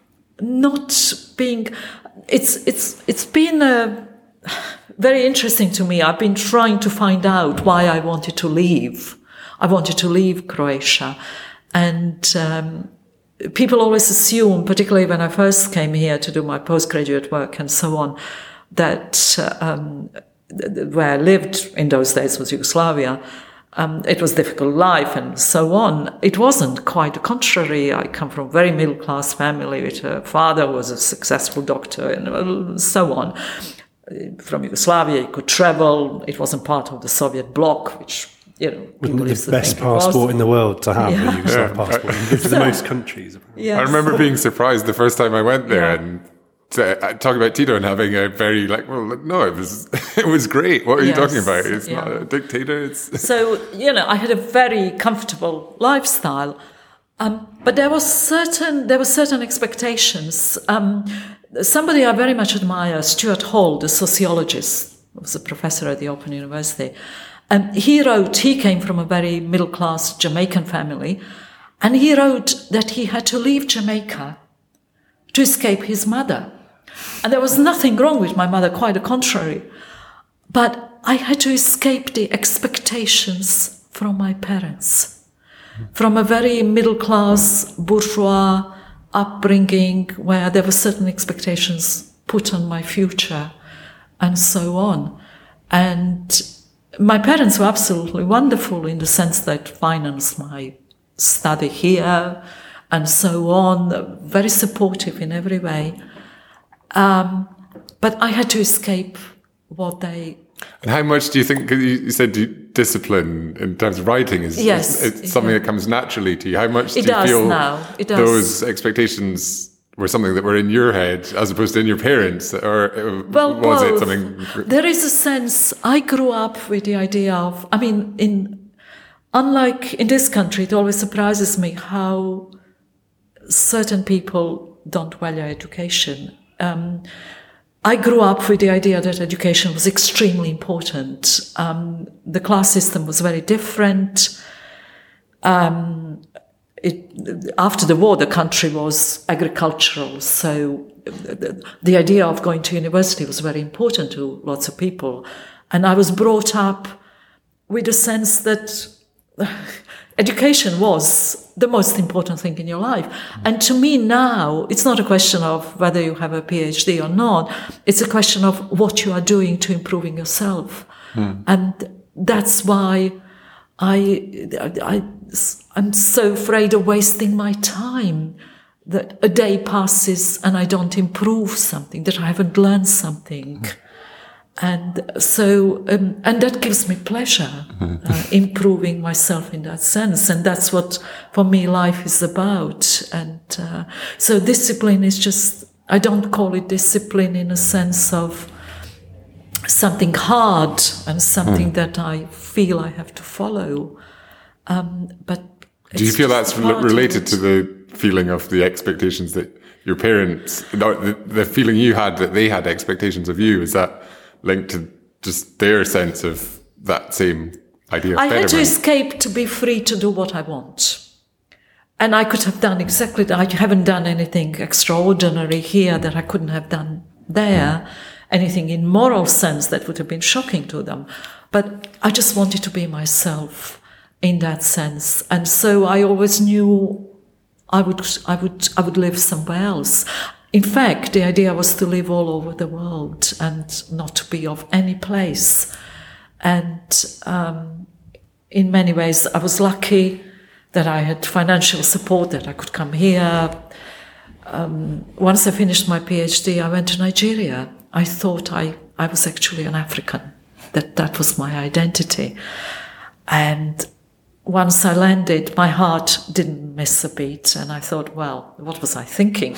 not being. It's it's it's been a. Very interesting to me. I've been trying to find out why I wanted to leave. I wanted to leave Croatia. And um, people always assume, particularly when I first came here to do my postgraduate work and so on, that um, where I lived in those days was Yugoslavia. Um, it was a difficult life and so on. It wasn't, quite the contrary. I come from a very middle-class family. With a father who was a successful doctor and so on. From Yugoslavia, you could travel. It wasn't part of the Soviet bloc, which, you know, people used the to best think it was. passport in the world to have, Yeah. a Yugoslav Yeah. passport. You live to the most countries. Apparently. Yes. I remember being surprised the first time I went there Yeah. and uh, talking about Tito and having a very like, well, no, it was it was great. What are you Yes, talking about? It's yeah. not a dictator. It's So, you know, I had a very comfortable lifestyle, um, but there was certain there were certain expectations. Um, somebody I very much admire, Stuart Hall, the sociologist, was a professor at the Open University. Um, he wrote, he came from a very middle-class Jamaican family, and he wrote that he had to leave Jamaica to escape his mother. And there was nothing wrong with my mother, quite the contrary. But I had to escape the expectations from my parents, from a very middle-class bourgeois upbringing where there were certain expectations put on my future and so on. And my parents were absolutely wonderful in the sense that financed my study here and so on, very supportive in every way. Um, but I had to escape what they... And how much do you think, 'cause you said you- discipline in terms of writing is, Yes, is it's something yeah. that comes naturally to you. How much It do you does feel now. It does. those expectations were something that were in your head as opposed to in your parents? Or uh, Well, was both. it something... There is a sense, I grew up with the idea of, I mean, in unlike in this country, it always surprises me how certain people don't value education. Um, I grew up with the idea that education was extremely important. Um, the class system was very different. Um, it, after the war, the country was agricultural, so the, the idea of going to university was very important to lots of people. And I was brought up with a sense that education was the most important thing in your life. And to me now, it's not a question of whether you have a PhD or not. It's a question of what you are doing to improving yourself. Mm. And that's why I, I, I'm so afraid of wasting my time, that a day passes and I don't improve something, that I haven't learned something. Mm. And so, um, and that gives me pleasure, uh, improving myself in that sense. And that's what, for me, life is about. And uh, so discipline is just, I don't call it discipline in a sense of something hard and something mm. that I feel I have to follow. Um, but do you feel that's re- related to the feeling of the expectations that your parents, the, the feeling you had that they had expectations of you, is that linked to just their sense of that same idea of I betterment? had to escape to be free to do what I want. And I could have done exactly that. I haven't done anything extraordinary here that I couldn't have done there. Mm. Anything in moral sense that would have been shocking to them. But I just wanted to be myself in that sense. And so I always knew I would, I would, I would live somewhere else. In fact, the idea was to live all over the world and not to be of any place. And um, in many ways, I was lucky that I had financial support, that I could come here. Um, once I finished my PhD, I went to Nigeria. I thought I, I was actually an African, that that was my identity. And once I landed, my heart didn't miss a beat, and I thought, well, what was I thinking?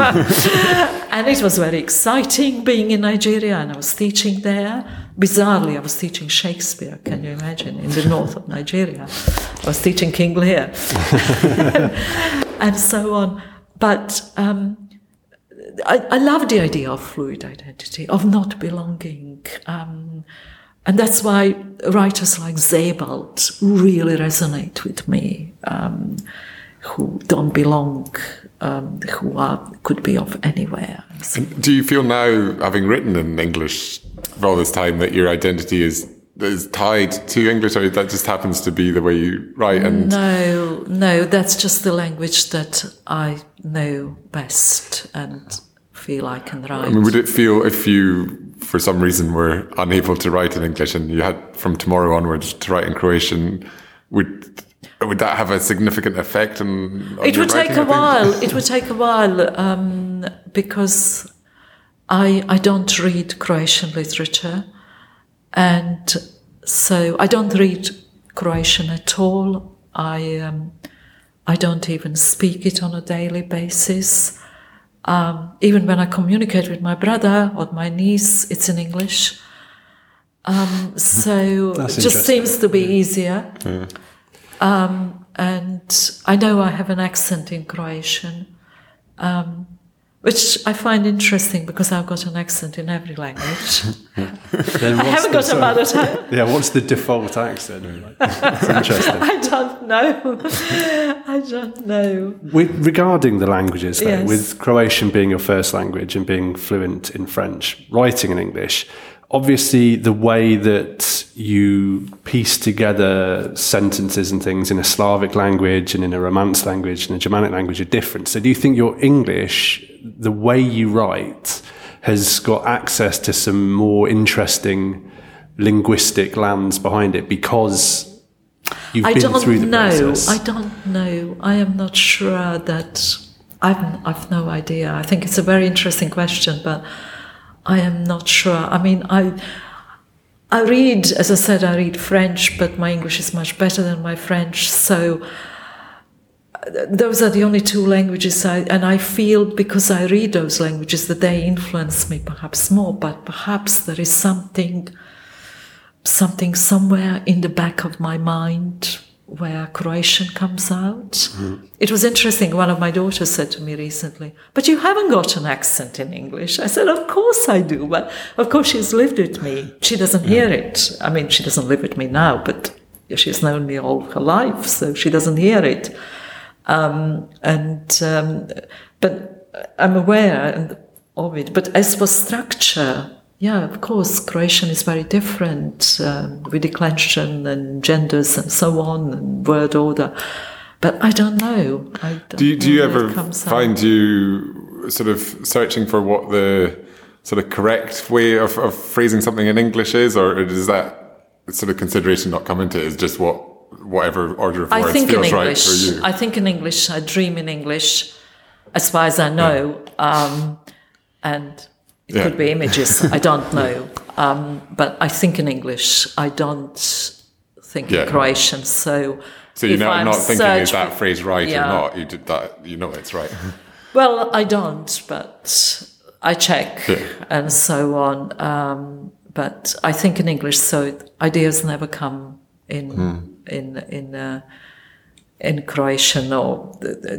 And it was very exciting being in Nigeria, and I was teaching there. Bizarrely, I was teaching Shakespeare, can you imagine, in the north of Nigeria. I was teaching King Lear, and so on. But um, I, I love the idea of fluid identity, of not belonging. Um, and that's why writers like Sebald really resonate with me, um, who don't belong, um, who are could be of anywhere. And do you feel now, having written in English for all this time, that your identity is is tied to English, or that just happens to be the way you write? And no, no, that's just the language that I know best and feel I can write. I mean, would it feel, if you, for some reason, were unable to write in English and you had from tomorrow onwards to write in Croatian, would would that have a significant effect on, on it your would take writing, a while. It would take a while um, because I I don't read Croatian literature. And so I don't read Croatian at all. I um, I don't even speak it on a daily basis. Um, even when I communicate with my brother or my niece, it's in English. Um, so That's it just seems to be easier. Yeah. Um, and I know I have an accent in Croatian. Um, Which I find interesting because I've got an accent in every language. I haven't got a mother tongue. Yeah, what's the default accent? That's interesting. I don't know. I don't know. With, regarding the languages, though, Yes. with Croatian being your first language and being fluent in French, writing in English, obviously the way that you piece together sentences and things in a Slavic language and in a Romance language and a Germanic language are different. So do you think your English, the way you write, has got access to some more interesting linguistic lands behind it because you've I been don't through the know. process? I don't know. I am not sure that. I've I've no idea. I think it's a very interesting question, but I am not sure. I mean, I I read, as I said, I read French, but my English is much better than my French. So those are the only two languages I, and I feel because I read those languages that they influence me perhaps more, but perhaps there is something, something somewhere in the back of my mind where Croatian comes out. Mm. It was interesting. One of my daughters said to me recently, "But you haven't got an accent in English." I said, "Of course I do, but of course she's lived with me. She doesn't hear it. I mean, she doesn't live with me now, but she's known me all her life, so she doesn't hear it." Um, and um, but I'm aware of it. But as for structure, yeah, of course, Croatian is very different um, with declension and genders and so on and word order. But I don't know. I don't do you, do you ever find out. you sort of searching for what the sort of correct way of, of phrasing something in English is, or does that sort of consideration not come into it? Is just what whatever order of I words think feels in right English, for you? I think in English. I dream in English, as far as I know, yeah. um, and it yeah. could be images. I don't know, um, but I think in English. I don't think yeah. in Croatian. So, so you're not, not thinking is that for, phrase right yeah. or not? You did that. You know it's right. Well, I don't, but I check yeah. and so on. Um, but I think in English, so ideas never come in. Hmm. in in uh, in Croatian, or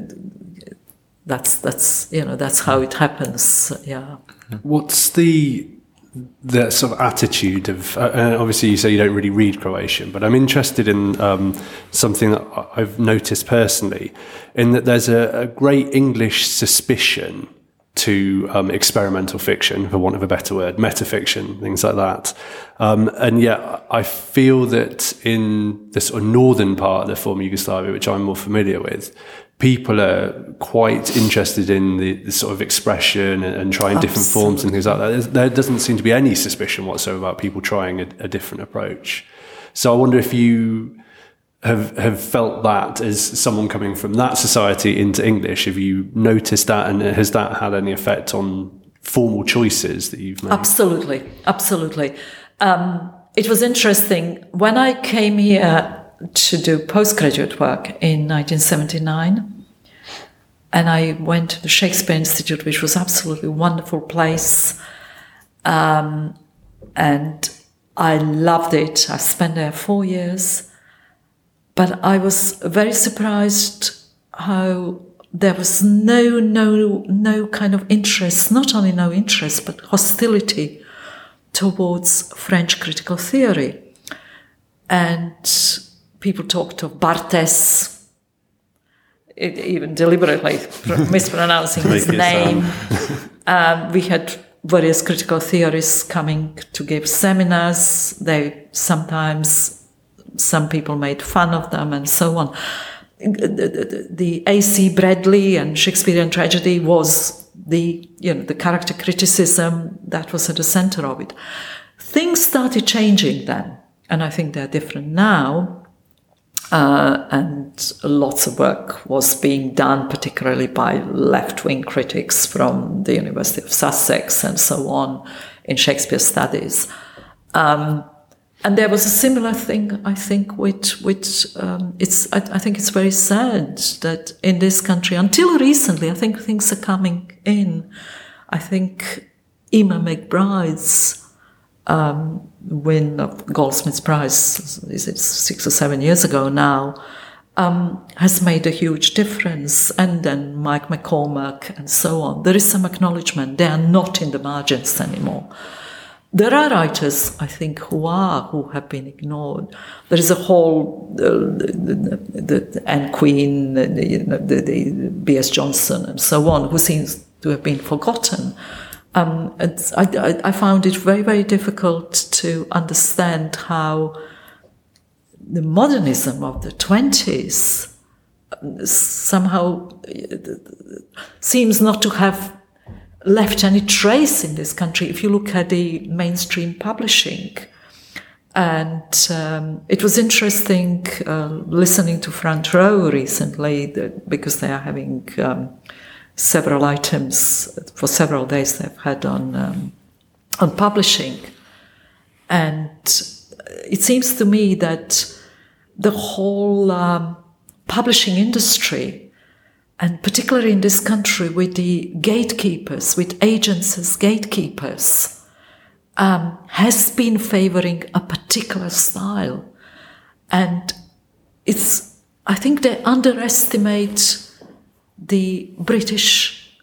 that's that's you know that's how it happens. Yeah. What's the the sort of attitude of? Uh, obviously, you say you don't really read Croatian, but I'm interested in um, something that I've noticed personally, in that there's a, a great English suspicion to um, experimental fiction, for want of a better word, metafiction, things like that. Um, and yet I feel that in the sort of northern part of the former Yugoslavia, which I'm more familiar with, people are quite interested in the, the sort of expression and, and trying Absolutely. different forms and things like that. There's, there doesn't seem to be any suspicion whatsoever about people trying a, a different approach. So I wonder if you have have felt that as someone coming from that society into English. Have you noticed that, and has that had any effect on formal choices that you've made? Absolutely, absolutely. Um, it was interesting when I came here to do postgraduate work in nineteen seventy-nine, and I went to the Shakespeare Institute, which was absolutely a wonderful place, um, and I loved it. I spent there four years. But I was very surprised how there was no, no, no kind of interest, not only no interest, but hostility towards French critical theory. And people talked of Barthès, it, even deliberately mispronouncing his name. um, we had various critical theorists coming to give seminars. They sometimes, some people made fun of them and so on. The, the A C Bradley and Shakespearean tragedy was the, you know, the character criticism that was at the center of it. Things started changing then, and I think they're different now. Uh, and lots of work was being done, particularly by left-wing critics from the University of Sussex and so on, in Shakespeare studies. Um, and there was a similar thing, I think, with, with um, it's, I, I think it's very sad that in this country, until recently, I think things are coming in. I think Emma McBride's um, win of Goldsmiths Prize, is it six or seven years ago now, um, has made a huge difference. And then Mike McCormack and so on. There is some acknowledgement. They are not in the margins anymore. There are writers, I think, who are, who have been ignored. There is a whole, uh, the, the, the Anne Queen, the, the, the B S Johnson and so on, who seems to have been forgotten. Um, it's, I, I, I found it very, very difficult to understand how the modernism of the twenties somehow seems not to have left any trace in this country. If you look at the mainstream publishing, and um, it was interesting uh, listening to Front Row recently, that, because they are having um, several items for several days they've had on um, on publishing, and it seems to me that the whole um, publishing industry, and particularly in this country with the gatekeepers, with agents as gatekeepers, um, has been favoring a particular style, and it's, I think they underestimate the British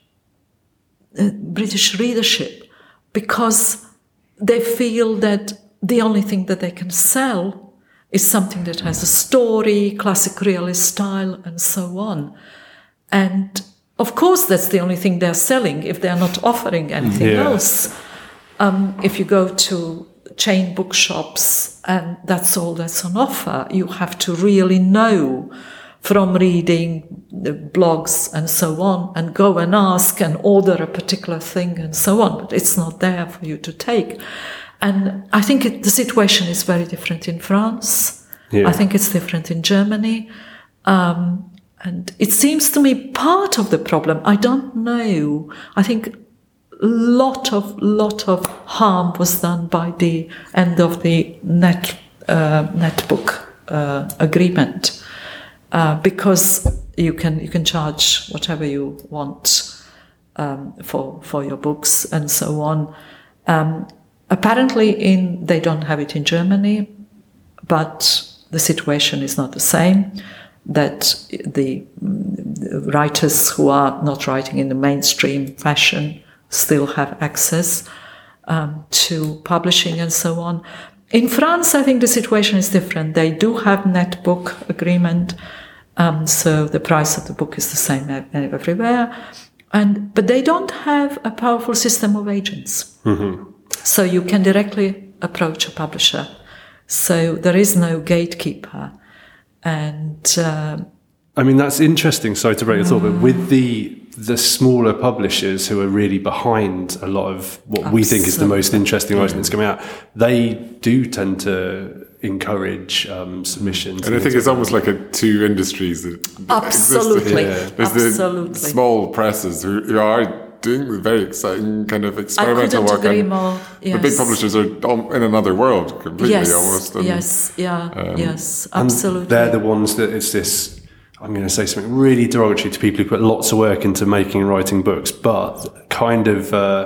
uh, British readership, because they feel that the only thing that they can sell is something that has a story, classic realist style, and so on. And of course, that's the only thing they're selling if they're not offering anything yeah. else. Um, if you go to chain bookshops and that's all that's on offer, you have to really know from reading the blogs and so on, and go and ask and order a particular thing and so on, but it's not there for you to take. And I think it, the situation is very different in France. Yeah. I think it's different in Germany. Um, and it seems to me part of the problem, I don't know, I think a lot of, lot of harm was done by the end of the net, uh, netbook uh, agreement. Uh, because you can you can charge whatever you want um, for for your books and so on. Um, apparently, in they don't have it in Germany, but the situation is not the same. That the, the writers who are not writing in the mainstream fashion still have access um, to publishing and so on. In France, I think the situation is different. They do have netbook agreement, um, so the price of the book is the same everywhere, and but they don't have a powerful system of agents. Mm-hmm. So you can directly approach a publisher. So there is no gatekeeper, and uh, I mean that's interesting. Sorry to break your thought, but with the the smaller publishers who are really behind a lot of what Absolutely. we think is the most interesting writing that's coming out, they do tend to encourage um, submissions. And I think it's almost like a two industries that Absolutely. exist. Yeah. There's Absolutely. the small presses who, who are doing very exciting kind of experimental work. Agree more. Yes. The big publishers are in another world completely yes. almost. And, yes, yeah, um, yes, absolutely. And they're the ones that it's this, I'm going to say something really derogatory to people who put lots of work into making and writing books, but kind of uh,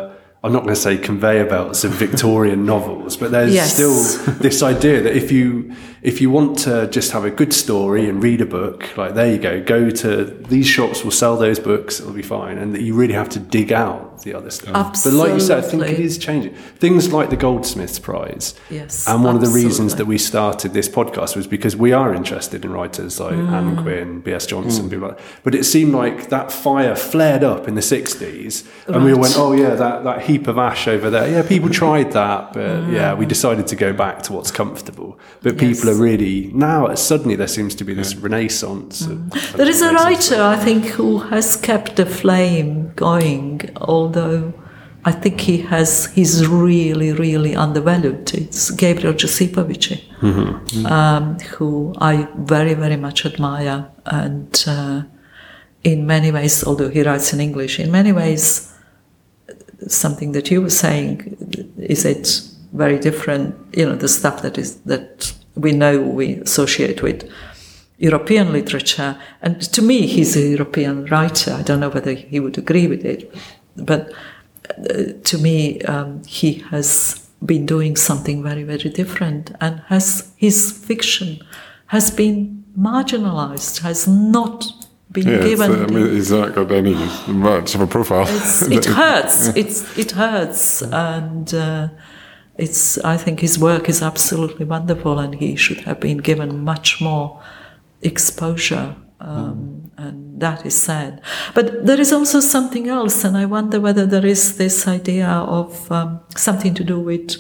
I'm not going to say conveyor belts of Victorian novels, but there's Yes. still this idea that if you if you want to just have a good story and read a book, like there you go, go to these shops will sell those books, it'll be fine, and that you really have to dig out the other stuff. Absolutely. But like you said, I think it is changing. Things like the Goldsmiths Prize. Yes, And one of the reasons absolutely. that we started this podcast was because we are interested in writers like Mm. Anne Quinn, B S Johnson, people like that. But it seemed like that fire flared up in the sixties, and we all Right. went, oh yeah, that, that heap of ash over there. Yeah, people tried that, but yeah, we decided to go back to what's comfortable. But people Yes. are really, now suddenly there seems to be this renaissance. Of, of There is a renaissance. writer, I think, who has kept the flame going, although I think he has, he's really, really undervalued. It's Gabriel Josipovic, um, who I very, very much admire. And uh, in many ways, although he writes in English, in many ways, something that you were saying, is it very different, you know, the stuff that is that we know we associate with European literature. And to me, he's a European writer. I don't know whether he would agree with it, but uh, to me, um, he has been doing something very, very different, and has his fiction has been marginalized, has not been Yeah, it's, given. uh, I mean, he's not got any much of a profile. It's, it hurts. It's it hurts, and uh, it's. I think his work is absolutely wonderful, and he should have been given much more exposure, um, and that is sad. But there is also something else, and I wonder whether there is this idea of um, something to do with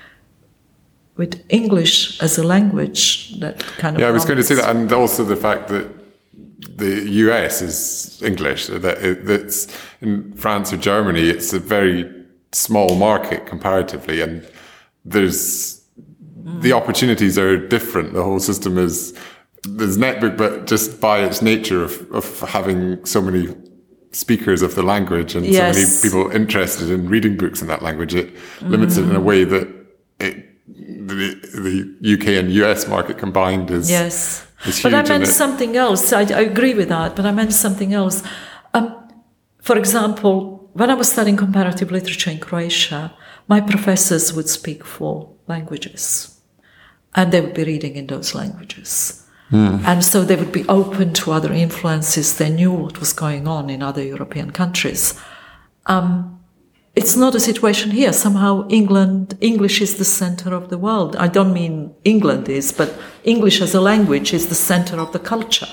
with English as a language that kind of. Yeah, I was going to say that, prompts- and also the fact that the U S is English. That it, that's in France or Germany, it's a very small market comparatively, and there's the opportunities are different. The whole system is there's netbook, but just by its nature of, of having so many speakers of the language and Yes. so many people interested in reading books in that language, it limits it in a way that it, the, the U K and U S market combined is Yes. is But I huge, and meant it- something else. I, I agree with that, but I meant something else. Um, for example, when I was studying comparative literature in Croatia, my professors would speak four languages, and they would be reading in those languages. And so they would be open to other influences. They knew what was going on in other European countries. Um, it's not a situation here. Somehow England, English is the center of the world. I don't mean England is, but English as a language is the center of the culture,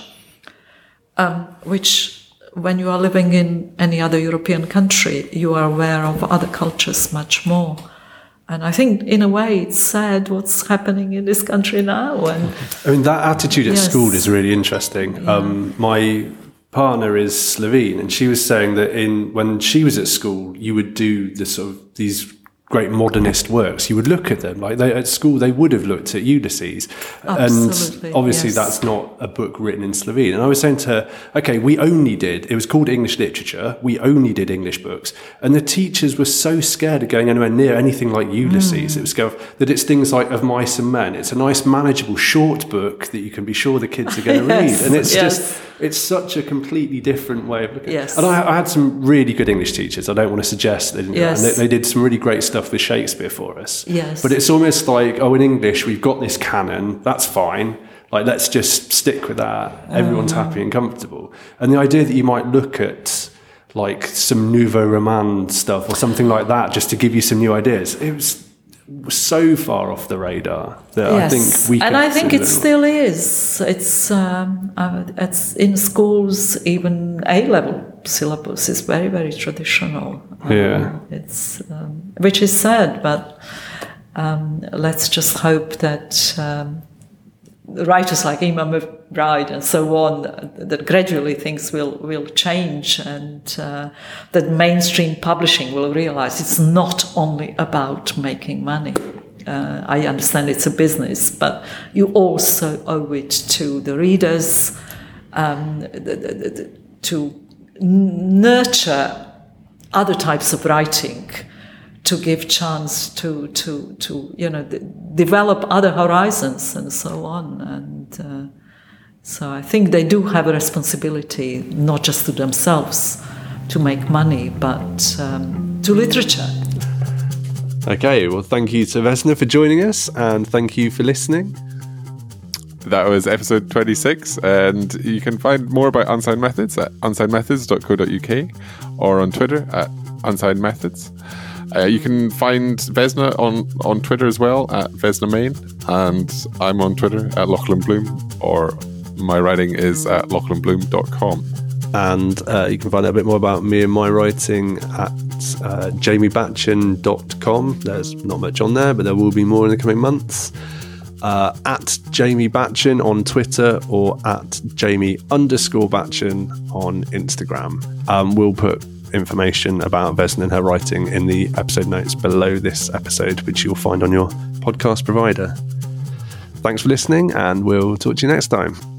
um, which when you are living in any other European country, you are aware of other cultures much more. And I think, in a way, it's sad what's happening in this country now. And I mean, that attitude at Yes. school is really interesting. Um, my partner is Slovene, and she was saying that in when she was at school, you would do the sort of these great modernist works. You would look at them like they, at school. They would have looked at Ulysses, Absolutely, and obviously yes. that's not a book written in Slovene. And I was saying to her, okay, we only did. It was called English literature. We only did English books, and the teachers were so scared of going anywhere near anything like Ulysses. Mm. It was go, that it's things like Of Mice and Men. It's a nice, manageable, short book that you can be sure the kids are going to Yes, read, and it's yes. just. It's such a completely different way of looking. Yes. And I, I had some really good English teachers. I don't want to suggest they didn't. Yes. And they, they did some really great stuff with Shakespeare for us. Yes. But it's almost like, oh, in English we've got this canon. That's fine. Like, let's just stick with that. Everyone's Mm. happy and comfortable. And the idea that you might look at like some nouveau roman stuff or something like that just to give you some new ideas. It was so far off the radar that I think we and could I think sit it there. still is. It's um, uh, it's in schools. Even A level syllabus is very very traditional. Um, Yeah. it's um, which is sad, but um, let's just hope that um, writers like Imam Bride and so on, that gradually things will, will change, and uh, that mainstream publishing will realize it's not only about making money. Uh, I understand it's a business, but you also owe it to the readers um, the, the, the, to nurture other types of writing, to give chance to to to you know d- develop other horizons and so on. And uh, so I think they do have a responsibility, not just to themselves, to make money, but um, to literature. Okay, well, thank you to Vesna for joining us, and thank you for listening. That was episode twenty-six, and you can find more about Unsigned Methods at unsigned methods dot co dot uk or on Twitter at unsigned methods. Uh, you can find Vesna on, on Twitter as well at Vesna Main, and I'm on Twitter at Lachlan Bloom, or my writing is at lachlan bloom dot com. And uh, you can find out a bit more about me and my writing at uh, jamie batchen dot com. There's not much on there, but there will be more in the coming months. Uh, at Jamie Batchen on Twitter or at Jamie underscore Batchen on Instagram. Um, we'll put information about Vesna and her writing in the episode notes below this episode, which you'll find on your podcast provider. Thanks for listening, and we'll talk to you next time.